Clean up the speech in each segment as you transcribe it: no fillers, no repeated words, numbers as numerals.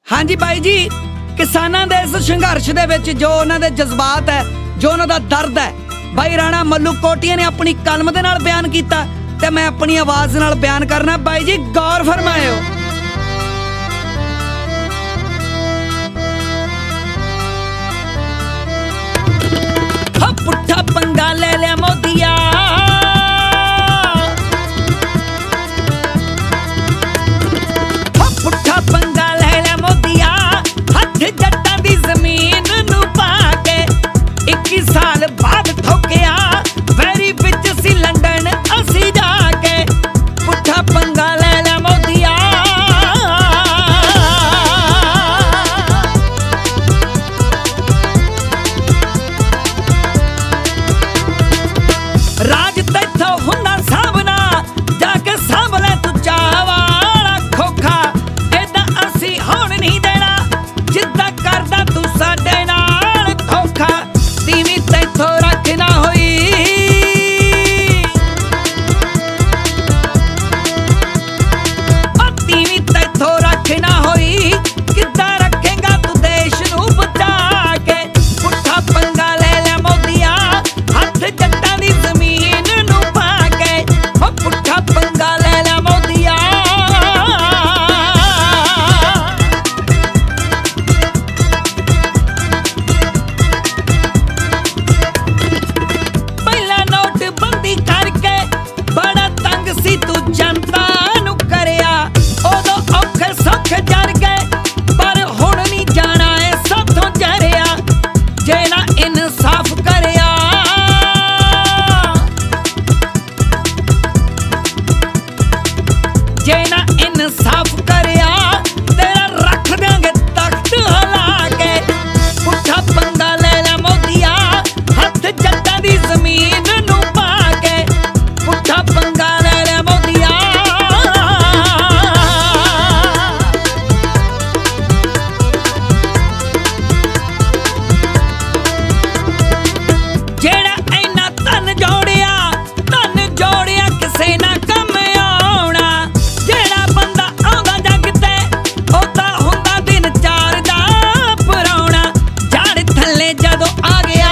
हाँ जी बाई जी, किसानां दे इस संघर्ष दे विच जो उन्हां दे जज्बात है, जो उन्हां दा दर्द है, बाई राणा मल्लू कोटिया ने अपनी कलम दे नाल बयान कीता ते मैं अपनी आवाज नाल बयान करना। बाई जी गौर फरमायो। पुट्ठा पंगा ले लिया मोदिया, पुट्ठा पंगा ले लिया मोदिया, हथ जट्टां दी जमीन नूं पाके 21 साल बाद ठोकिया वैरी विच सी लंडन असी जाके। पुट्ठा पंगा ले लिया मोदिया, राज तैथों हुंदा साबना जाके साब ले तू चावाला खोखा, ऐदा असी होण नहीं देना जिद्दां करदा तू साडे नाल धोखा। तीवीं तैथों रख ना होई, तीवीं तैथों रख ना होई, किद्दां रखेगा तू देश नूं बचा के। पुट्ठा पंगा ले लिया मोदिया, हथ जट्टां दी जमीन नूं पाके, पुट्ठा पंगा ले लिया मोदिया। पहला नोटबंदी करके बड़ा तंग सी तू जनता नूं करिया, उदों औखे सौखे जर गए पर हुण नहीं जाना है साथों जरिया। जे ना इंसाफ करिया, जे ना इंसाफ करिया तेरा रख देंगे तख्त हिला के। पुट्ठा पंगा ले लिया मोदिया, हथ जट्टां दी जमीन नूं पाके, पुट्ठा पंगा ले लिया मोदिया। जेड़ा इन्ना धन जोड़िया किसे ना कम आउणा, जेड़ा बंदा आउंदा जग ते ओह तां हुंदा दिन चार दा पराउणा। जड़ थल्ले जदों आ गया,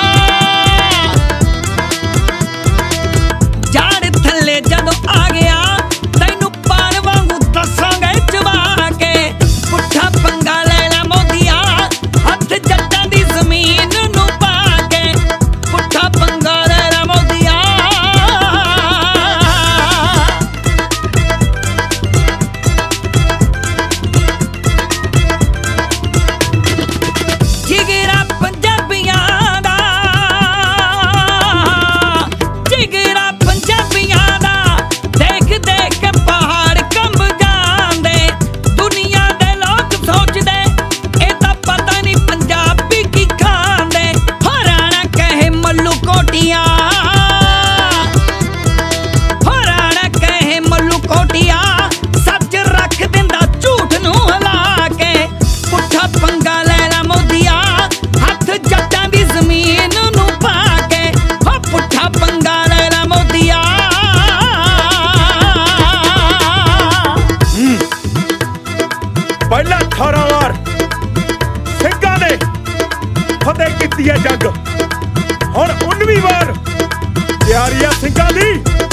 जड़ थल्ले जदों आ गया तैनूं पाण वांगू दस्सांगे चबा के। पुट्ठा पंगा ले लिया मोदिया, हथ जट्टां दी जमीन नूं पाके, पुट्ठा पंगा ले लिया मोदिया। जिगरा पंजाबियां दा, जिगरा पंजाबियां दा, देख देख के पहाड़ कंब जांदे। दुनिया दे लोग सोचदे ए तां पता नहीं पंजाबी की खांदे। हो राणा कहे मल्लू कोटिया, हो राणा कहे मल्लू कोटिया, सच रख दिंदा झूठ नूं हिला के। पुट्ठा पंगा ले लिया मोदिया, हथ जट्टां दी जमीन नूं पाके, पुट्ठा पंगा ले लिया मोदिया। पहला 18 वार ਸਿੰਘਾਂ ने फतेह कीती है जग, हुण 19ਵੀਂ वार तैयारी है ਸਿੰਘਾਂ दी।